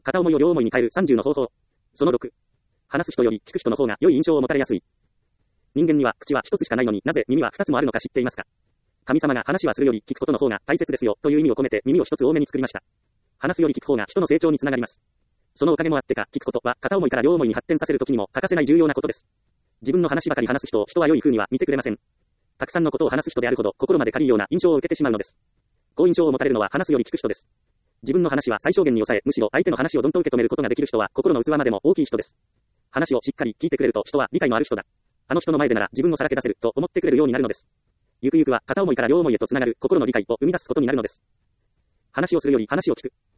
片思いを両思いに変える30の方法。その6。話す人より聞く人の方が良い印象を持たれやすい。人間には口は一つしかないのになぜ耳は二つもあるのか知っていますか？神様が話はするより聞くことの方が大切ですよという意味を込めて耳を一つ多めに作りました。話すより聞く方が人の成長につながります。そのおかげもあってか、聞くことは片思いから両思いに発展させるときにも欠かせない重要なことです。自分の話ばかり話す人を人は良い風には見てくれません。たくさんのことを話す人であるほど心まで軽いような印象を受けてしまうのです。好印象を持たれるのは話すより聞く人です。自分の話は最小限に抑え、むしろ相手の話をどんと受け止めることができる人は心の器までも大きい人です。話をしっかり聞いてくれると人は理解のある人だ。あの人の前でなら自分をさらけ出せると思ってくれるようになるのです。ゆくゆくは片思いから両思いへとつながる心の理解を生み出すことになるのです。話をするより話を聞く。